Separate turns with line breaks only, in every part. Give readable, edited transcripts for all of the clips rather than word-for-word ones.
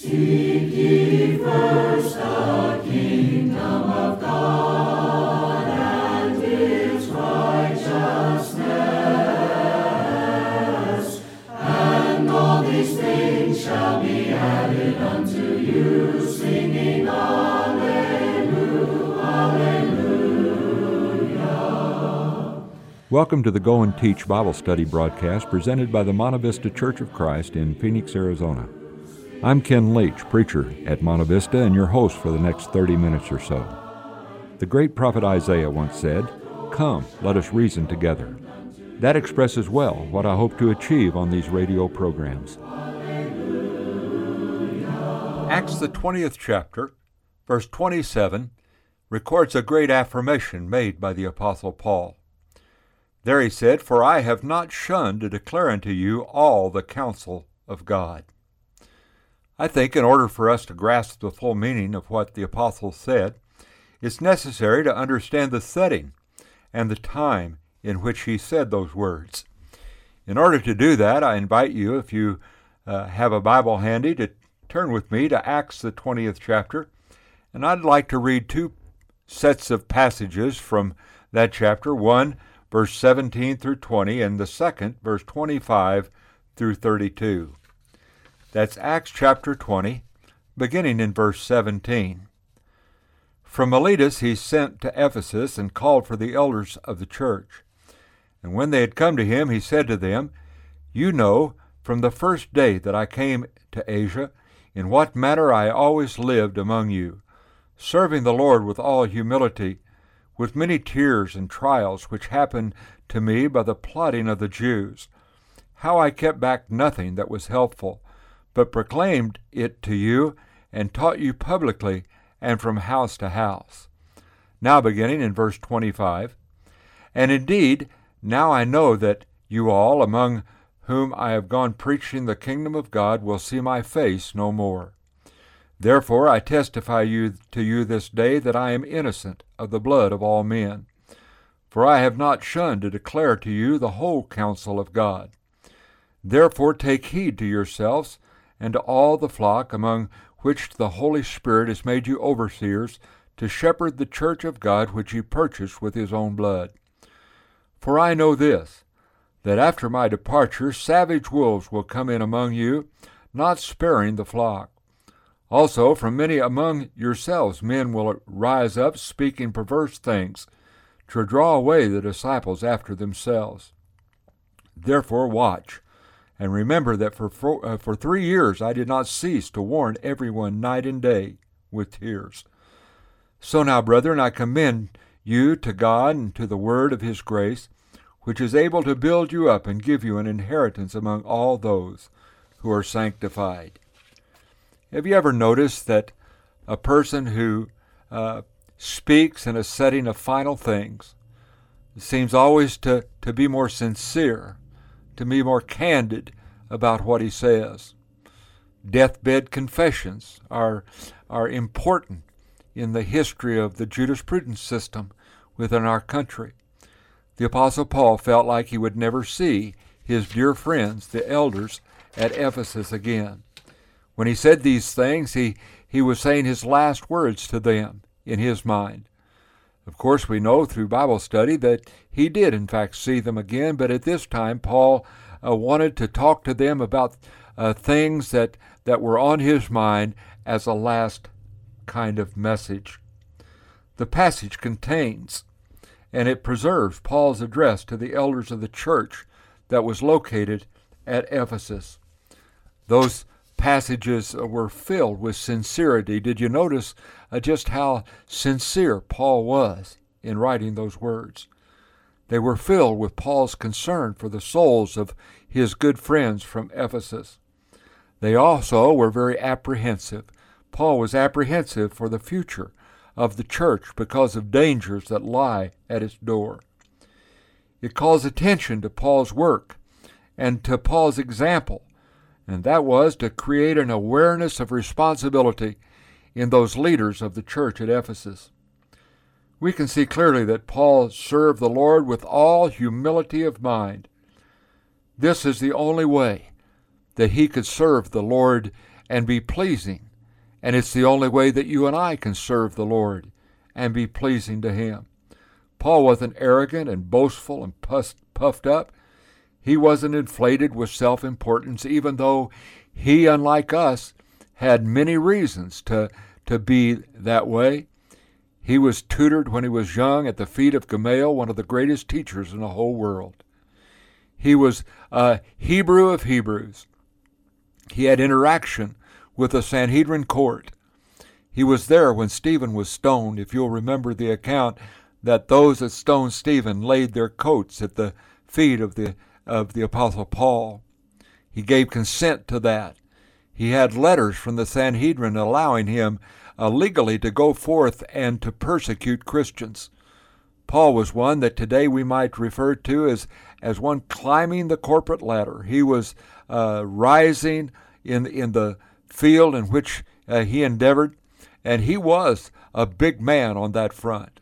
Seek ye first the kingdom of God and His righteousness, and all these things shall be added unto you, singing Alleluia, Alleluia.
Welcome to the Go and Teach Bible Study broadcast presented by the Monte Vista Church of Christ in Phoenix, Arizona. I'm Ken Leach, preacher at Monte Vista, and your host for the next 30 minutes or so. The great prophet Isaiah once said, "Come, let us reason together." That expresses well what I hope to achieve on these radio programs. Acts the 20th chapter, verse 27, records a great affirmation made by the Apostle Paul. There he said, "For I have not shunned to declare unto you all the counsel of God." I think in order for us to grasp the full meaning of what the apostle said, it's necessary to understand the setting and the time in which he said those words. In order to do that, I invite you, if you have a Bible handy, to turn with me to Acts the 20th chapter, and I'd like to read two sets of passages from that chapter, one verse 17 through 20, and the second verse 25 through 32. That's Acts chapter 20, beginning in verse 17. From Miletus he sent to Ephesus and called for the elders of the church. And when they had come to him, he said to them, "You know from the first day that I came to Asia, in what manner I always lived among you, serving the Lord with all humility, with many tears and trials which happened to me by the plotting of the Jews, how I kept back nothing that was helpful, but proclaimed it to you and taught you publicly and from house to house." Now beginning in verse 25, "And indeed, now I know that you all, among whom I have gone preaching the kingdom of God, will see my face no more. Therefore I testify to you this day that I am innocent of the blood of all men. For I have not shunned to declare to you the whole counsel of God. Therefore take heed to yourselves and to all the flock among which the Holy Spirit has made you overseers, to shepherd the church of God which he purchased with his own blood. For I know this, that after my departure savage wolves will come in among you, not sparing the flock. Also from many among yourselves men will rise up, speaking perverse things, to draw away the disciples after themselves. Therefore watch, and remember that for 3 years I did not cease to warn everyone night and day with tears. So now, brethren, I commend you to God and to the word of his grace, which is able to build you up and give you an inheritance among all those who are sanctified." Have you ever noticed that a person who speaks in a setting of final things seems always to be more sincere, to be more candid about what he says? Deathbed confessions are important in the history of the jurisprudence system within our country. The Apostle Paul felt like he would never see his dear friends, the elders at Ephesus, again. When he said these things, he was saying his last words to them in his mind. Of course, we know through Bible study that he did, in fact, see them again, but at this time, Paul wanted to talk to them about things that were on his mind as a last kind of message. The passage contains, and it preserves, Paul's address to the elders of the church that was located at Ephesus. Those passages were filled with sincerity. Did you notice just how sincere Paul was in writing those words? They were filled with Paul's concern for the souls of his good friends from Ephesus. They also were very apprehensive. Paul was apprehensive for the future of the church because of dangers that lie at its door. It calls attention to Paul's work and to Paul's example, and that was to create an awareness of responsibility in those leaders of the church at Ephesus. We can see clearly that Paul served the Lord with all humility of mind. This is the only way that he could serve the Lord and be pleasing. And it's the only way that you and I can serve the Lord and be pleasing to Him. Paul wasn't arrogant and boastful and puffed up. He wasn't inflated with self-importance, even though he, unlike us, had many reasons to be that way. He was tutored when he was young at the feet of Gamaliel, one of the greatest teachers in the whole world. He was a Hebrew of Hebrews. He had interaction with the Sanhedrin court. He was there when Stephen was stoned. If you'll remember the account that those that stoned Stephen laid their coats at the feet of the Apostle Paul. He gave consent to that. He had letters from the Sanhedrin allowing him legally to go forth and to persecute Christians. Paul was one that today we might refer to as one climbing the corporate ladder. He was rising in the field in which he endeavored, and he was a big man on that front.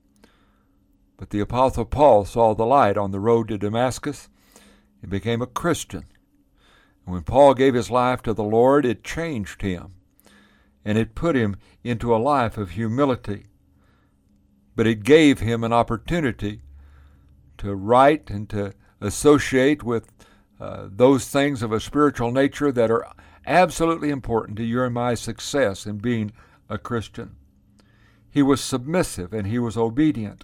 But the Apostle Paul saw the light on the road to Damascus. He became a Christian. And when Paul gave his life to the Lord, it changed him, and it put him into a life of humility. But it gave him an opportunity to write and to associate with those things of a spiritual nature that are absolutely important to your and my success in being a Christian. He was submissive and he was obedient.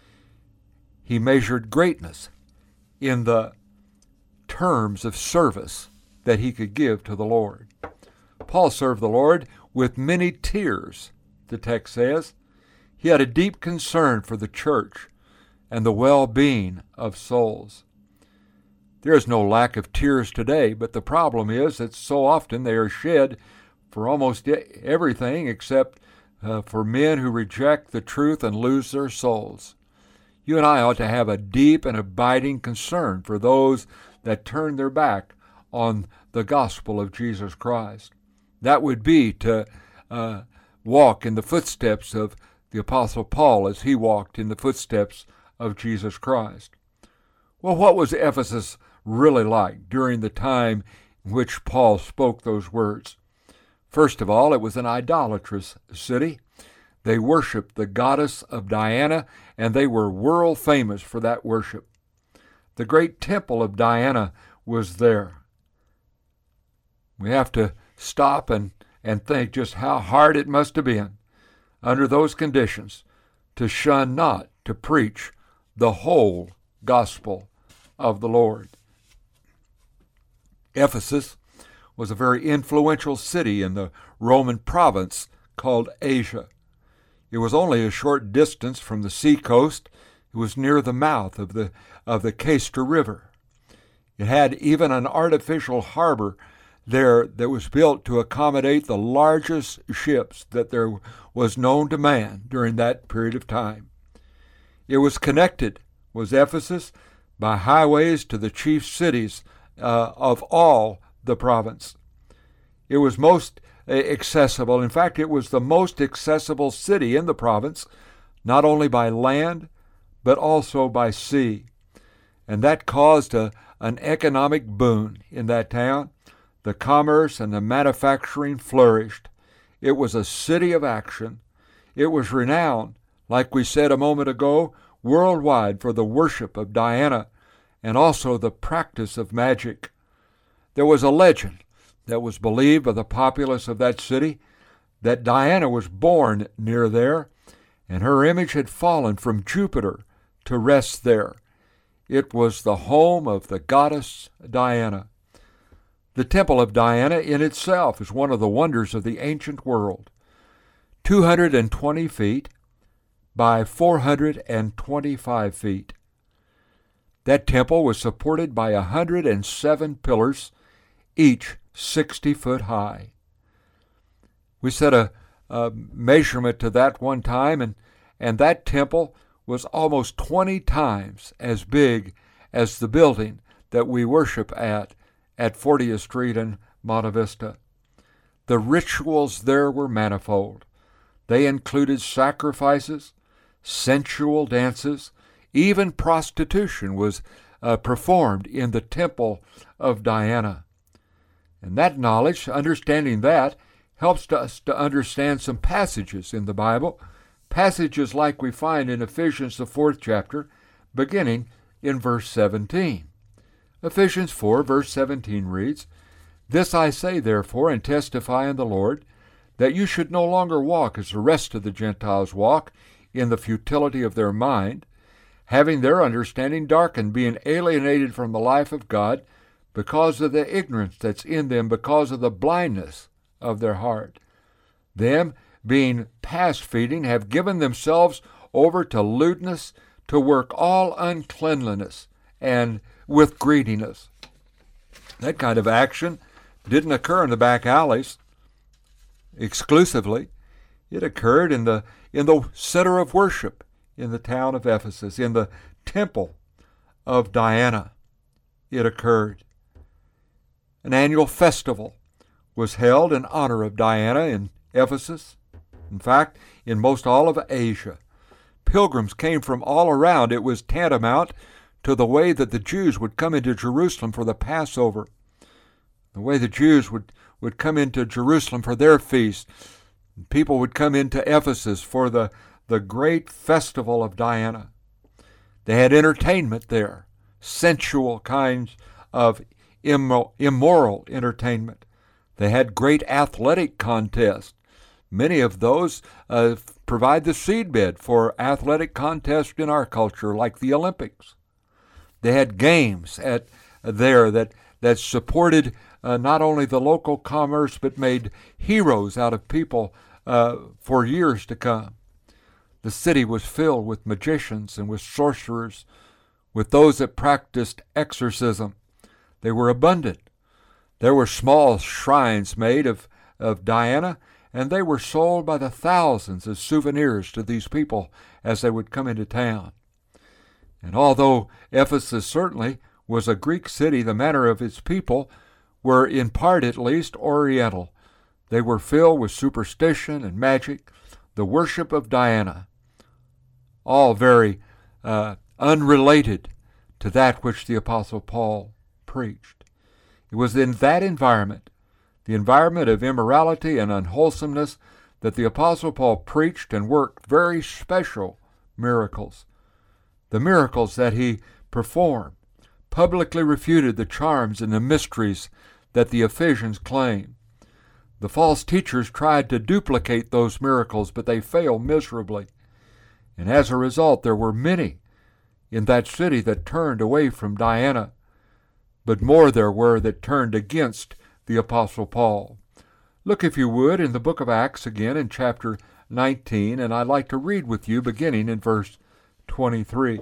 He measured greatness in the terms of service that he could give to the Lord. Paul served the Lord with many tears, the text says. He had a deep concern for the church and the well-being of souls. There is no lack of tears today, but the problem is that so often they are shed for almost everything except for men who reject the truth and lose their souls. You and I ought to have a deep and abiding concern for those that turn their back on the gospel of Jesus Christ. That would be to walk in the footsteps of the Apostle Paul as he walked in the footsteps of Jesus Christ. Well, what was Ephesus really like during the time in which Paul spoke those words? First of all, it was an idolatrous city. They worshiped the goddess of Diana, and they were world famous for that worship. The great temple of Diana was there. We have to stop and think just how hard it must have been under those conditions to shun not to preach the whole gospel of the Lord. Ephesus was a very influential city in the Roman province called Asia. It was only a short distance from the seacoast. It was near the mouth of the Cayster River. It had even an artificial harbor there that was built to accommodate the largest ships that there was known to man during that period of time. It was connected, was Ephesus, by highways to the chief cities of all the province. It was most accessible. In fact, it was the most accessible city in the province, not only by land, but also by sea. And that caused an economic boon in that town. The commerce and the manufacturing flourished. It was a city of action. It was renowned, like we said a moment ago, worldwide for the worship of Diana and also the practice of magic. There was a legend that was believed by the populace of that city that Diana was born near there, and her image had fallen from Jupiter to rest there. It was the home of the goddess Diana. The temple of Diana in itself is one of the wonders of the ancient world. 220 feet by 425 feet. That temple was supported by 107 pillars, each 60 foot high. We set a measurement to that one time, and that temple was almost 20 times as big as the building that we worship at 40th Street in Monte Vista. The rituals there were manifold. They included sacrifices, sensual dances, even prostitution was performed in the temple of Diana. And that knowledge, understanding that, helps us to understand some passages in the Bible, passages like we find in Ephesians, the 4th chapter, beginning in verse 17. Ephesians 4, verse 17 reads, "This I say, therefore, and testify in the Lord, that you should no longer walk as the rest of the Gentiles walk, in the futility of their mind, having their understanding darkened, being alienated from the life of God, because of the ignorance that's in them, because of the blindness of their heart. Them, being past feeding, have given themselves over to lewdness, to work all uncleanliness, and with greediness." That kind of action didn't occur in the back alleys exclusively. It occurred in the center of worship in the town of Ephesus, in the temple of Diana. It occurred. An annual festival was held in honor of Diana in Ephesus. In fact, in most all of Asia, pilgrims came from all around. It was tantamount to the way that the Jews would come into Jerusalem for the Passover, the way the Jews would come into Jerusalem for their feast. People would come into Ephesus for the great festival of Diana. They had entertainment there, sensual kinds of immoral entertainment. They had great athletic contests. Many of those provide the seedbed for athletic contests in our culture, like the Olympics. They had games there that supported not only the local commerce, but made heroes out of people for years to come. The city was filled with magicians and with sorcerers, with those that practiced exorcism. They were abundant. There were small shrines made of Diana, and they were sold by the thousands as souvenirs to these people as they would come into town. And although Ephesus certainly was a Greek city, the manner of its people were, in part at least, Oriental. They were filled with superstition and magic, the worship of Diana, all very unrelated to that which the Apostle Paul preached. It was in that environment, the environment of immorality and unwholesomeness, that the Apostle Paul preached and worked very special miracles. The miracles that he performed publicly refuted the charms and the mysteries that the Ephesians claimed. The false teachers tried to duplicate those miracles, but they failed miserably. And as a result, there were many in that city that turned away from Diana, but more there were that turned against the Apostle Paul. Look, if you would, in the book of Acts again in chapter 19, and I'd like to read with you beginning in verse 23.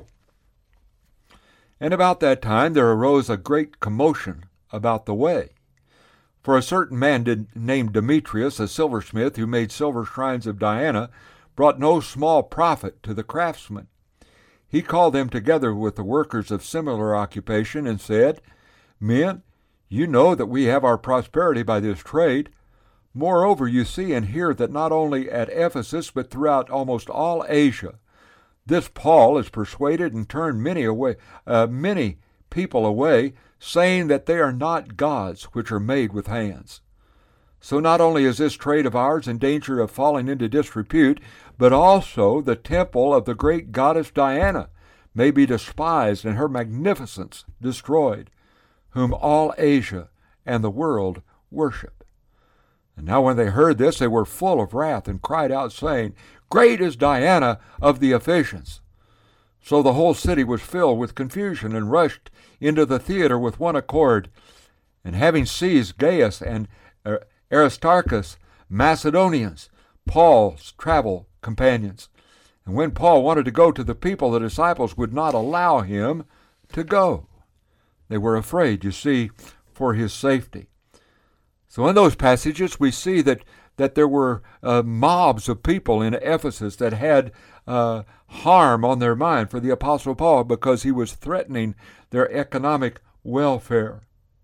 "And about that time there arose a great commotion about the way. For a certain man named Demetrius, a silversmith, who made silver shrines of Diana, brought no small profit to the craftsmen. He called them together with the workers of similar occupation and said, 'Men, you know that we have our prosperity by this trade. Moreover, you see and hear that not only at Ephesus, but throughout almost all Asia, this Paul has persuaded and turned many people away, saying that they are not gods which are made with hands. So not only is this trade of ours in danger of falling into disrepute, but also the temple of the great goddess Diana may be despised and her magnificence destroyed, whom all Asia and the world worship.' And now when they heard this, they were full of wrath and cried out, saying, 'Great is Diana of the Ephesians.' So the whole city was filled with confusion and rushed into the theater with one accord. And having seized Gaius and Aristarchus, Macedonians, Paul's travel companions. And when Paul wanted to go to the people, the disciples would not allow him to go. They were afraid, you see, for his safety. So in those passages we see that there were mobs of people in Ephesus that had harm on their mind for the Apostle Paul because he was threatening their economic welfare.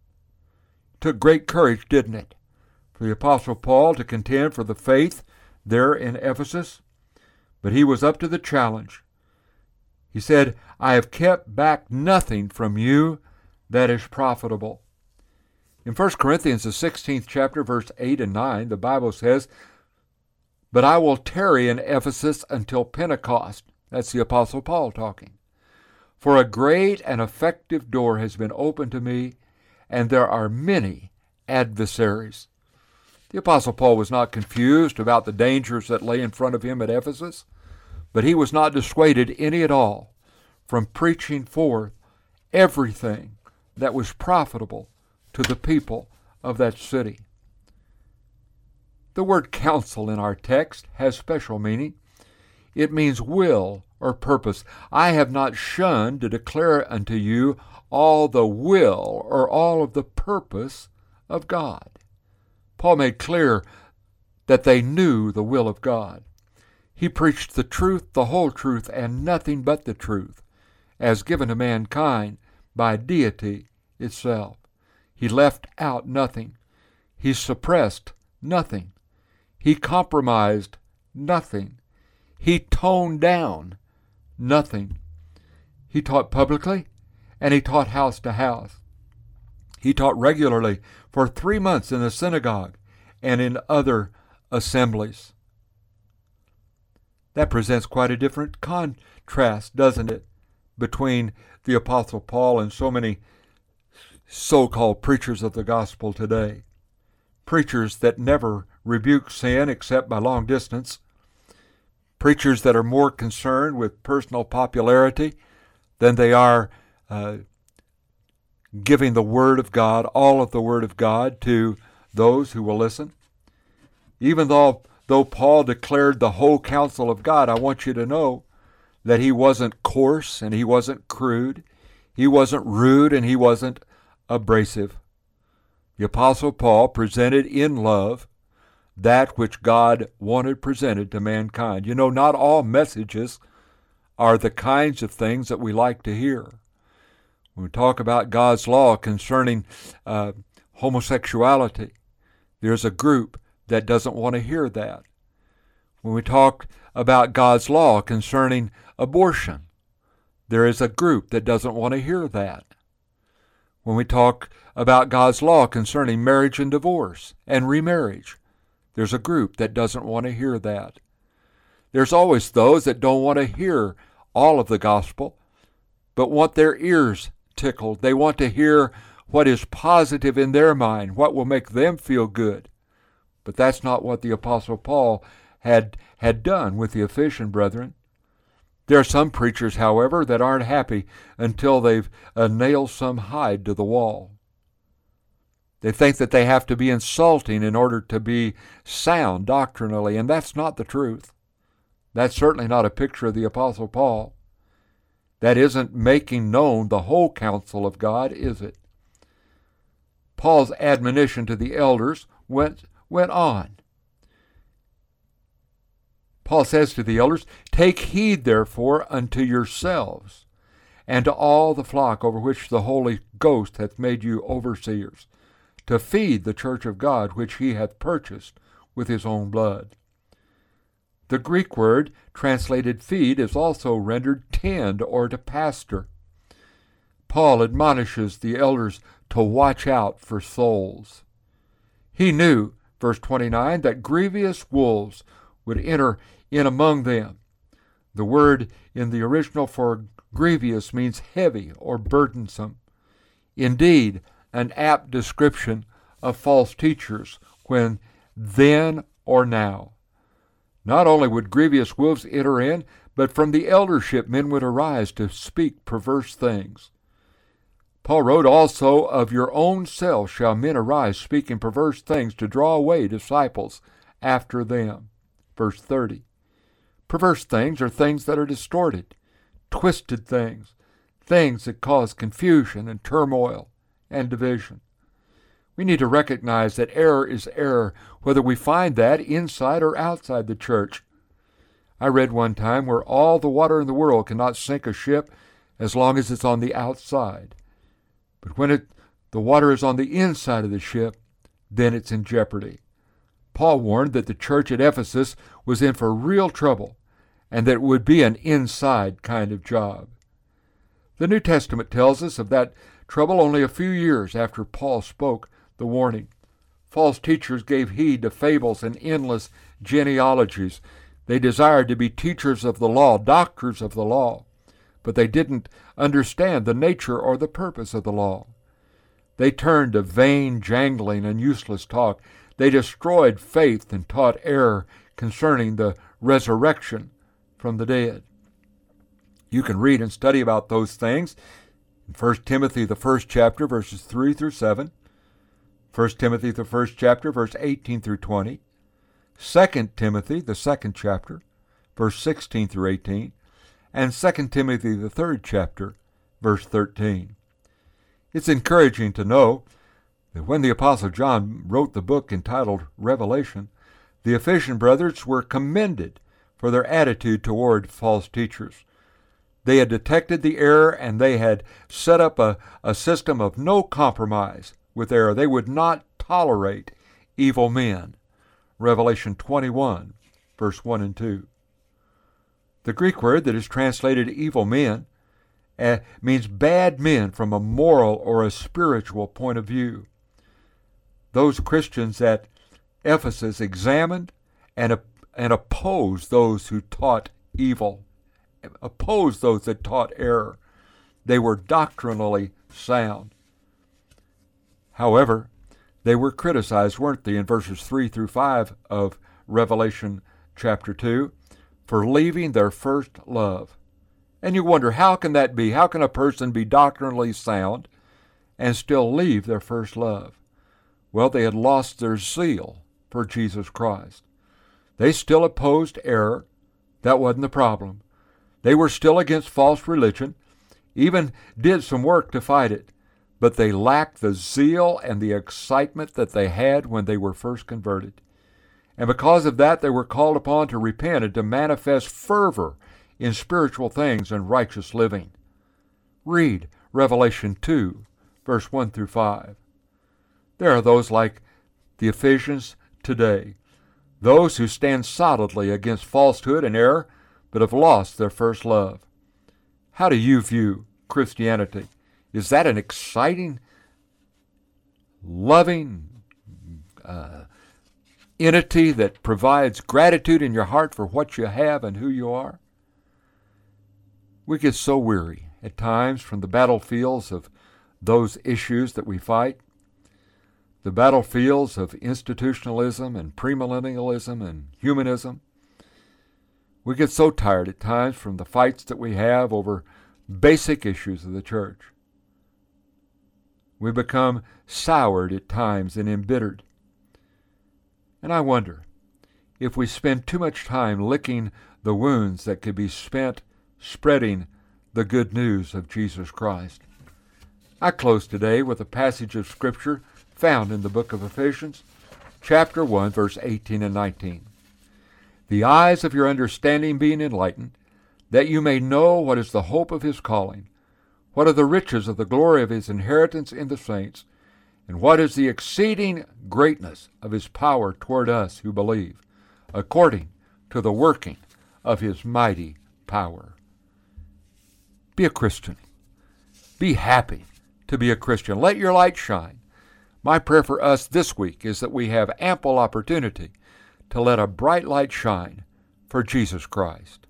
It took great courage, didn't it, for the Apostle Paul to contend for the faith there in Ephesus? But he was up to the challenge. He said, 'I have kept back nothing from you that is profitable.' In 1 Corinthians, the 16th chapter, verse 8 and 9, the Bible says, "But I will tarry in Ephesus until Pentecost." That's the Apostle Paul talking. "For a great and effective door has been opened to me, and there are many adversaries." The Apostle Paul was not confused about the dangers that lay in front of him at Ephesus, but he was not dissuaded any at all from preaching forth everything that was profitable to the people of that city. The word counsel in our text has special meaning. It means will or purpose. "I have not shunned to declare unto you all the will or all of the purpose of God." Paul made clear that they knew the will of God. He preached the truth, the whole truth, and nothing but the truth, as given to mankind by deity itself. He left out nothing. He suppressed nothing. He compromised nothing. He toned down nothing. He taught publicly, and he taught house to house. He taught regularly for 3 months in the synagogue and in other assemblies. That presents quite a different contrast, doesn't it, between the Apostle Paul and so many so-called preachers of the gospel today. Preachers that never rebuke sin except by long distance. Preachers that are more concerned with personal popularity than they are giving the Word of God, all of the Word of God, to those who will listen. Even though Paul declared the whole counsel of God, I want you to know that he wasn't coarse and he wasn't crude. He wasn't rude and he wasn't abrasive. The Apostle Paul presented in love that which God wanted presented to mankind. You know, not all messages are the kinds of things that we like to hear. When we talk about God's law concerning homosexuality, there's a group that doesn't want to hear that. When we talk about God's law concerning abortion, there is a group that doesn't want to hear that. When we talk about God's law concerning marriage and divorce and remarriage, there's a group that doesn't want to hear that. There's always those that don't want to hear all of the gospel, but want their ears tickled. They want to hear what is positive in their mind, what will make them feel good. But that's not what the Apostle Paul had done with the Ephesian brethren. There are some preachers, however, that aren't happy until they've nailed some hide to the wall. They think that they have to be insulting in order to be sound doctrinally, and that's not the truth. That's certainly not a picture of the Apostle Paul. That isn't making known the whole counsel of God, is it? Paul's admonition to the elders went on. Paul says to the elders, "Take heed, therefore, unto yourselves, and to all the flock over which the Holy Ghost hath made you overseers, to feed the church of God, which he hath purchased with his own blood." The Greek word translated feed is also rendered tend or to pastor. Paul admonishes the elders to watch out for souls. He knew, verse 29, that grievous wolves would enter in among them. The word in the original for grievous means heavy or burdensome. Indeed, an apt description of false teachers when then or now. Not only would grievous wolves enter in, but from the eldership men would arise to speak perverse things. Paul wrote also, "Of your own self shall men arise speaking perverse things to draw away disciples after them." Verse 30. Perverse things are things that are distorted, twisted things, things that cause confusion and turmoil and division. We need to recognize that error is error, whether we find that inside or outside the church. I read one time where all the water in the world cannot sink a ship as long as it's on the outside. But when the water is on the inside of the ship, then it's in jeopardy. Paul warned that the church at Ephesus was in for real trouble, and that it would be an inside kind of job. The New Testament tells us of that trouble only a few years after Paul spoke the warning. False teachers gave heed to fables and endless genealogies. They desired to be teachers of the law, doctors of the law, but they didn't understand the nature or the purpose of the law. They turned to vain, jangling, and useless talk. They destroyed faith and taught error concerning the resurrection from the dead. You can read and study about those things in 1 Timothy, the first chapter, verses 3 through 7, 1 Timothy, the first chapter, verse 18 through 20, 2 Timothy, the second chapter, verse 16 through 18, and 2 Timothy, the third chapter, verse 13. It's encouraging to know that when the Apostle John wrote the book entitled Revelation, the Ephesian brothers were commended for their attitude toward false teachers. They had detected the error, and they had set up a system of no compromise with error. They would not tolerate evil men. Revelation 21, verse 1 and 2. The Greek word that is translated evil men means bad men from a moral or a spiritual point of view. Those Christians at Ephesus examined and opposed those who taught evil, opposed those that taught error. They were doctrinally sound. However, they were criticized, weren't they, in verses 3 through 5 of Revelation chapter 2, for leaving their first love. And you wonder, how can that be? How can a person be doctrinally sound and still leave their first love? Well, they had lost their zeal for Jesus Christ. They still opposed error. That wasn't the problem. They were still against false religion, even did some work to fight it, but they lacked the zeal and the excitement that they had when they were first converted. And because of that, they were called upon to repent and to manifest fervor in spiritual things and righteous living. Read Revelation 2, verse 1 through 5. There are those like the Ephesians today, those who stand solidly against falsehood and error, but have lost their first love. How do you view Christianity? Is that an exciting, loving entity that provides gratitude in your heart for what you have and who you are? We get so weary at times from the battlefields of those issues that we fight, the battlefields of institutionalism and premillennialism and humanism. We get so tired at times from the fights that we have over basic issues of the church. We become soured at times and embittered. And I wonder if we spend too much time licking the wounds that could be spent spreading the good news of Jesus Christ. I close today with a passage of Scripture found in the book of Ephesians, chapter 1, verse 18 and 19. The eyes of your understanding being enlightened, that you may know what is the hope of his calling, what are the riches of the glory of his inheritance in the saints, and what is the exceeding greatness of his power toward us who believe, according to the working of his mighty power. Be a Christian. Be happy to be a Christian. Let your light shine. My prayer for us this week is that we have ample opportunity to let a bright light shine for Jesus Christ.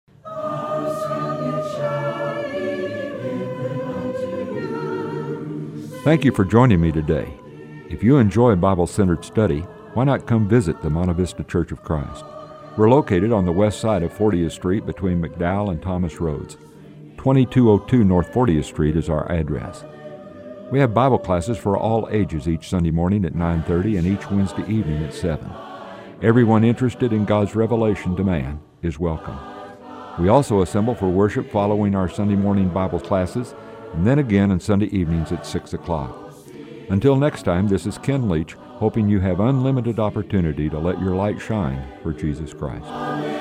Thank you for joining me today. If you enjoy Bible-centered study, why not come visit the Monte Vista Church of Christ? We're located on the west side of 40th Street between McDowell and Thomas Roads. 2202 North 40th Street is our address. We have Bible classes for all ages each Sunday morning at 9:30 and each Wednesday evening at 7. Everyone interested in God's revelation to man is welcome. We also assemble for worship following our Sunday morning Bible classes, and then again on Sunday evenings at 6 o'clock. Until next time, this is Ken Leach, hoping you have unlimited opportunity to let your light shine for Jesus Christ.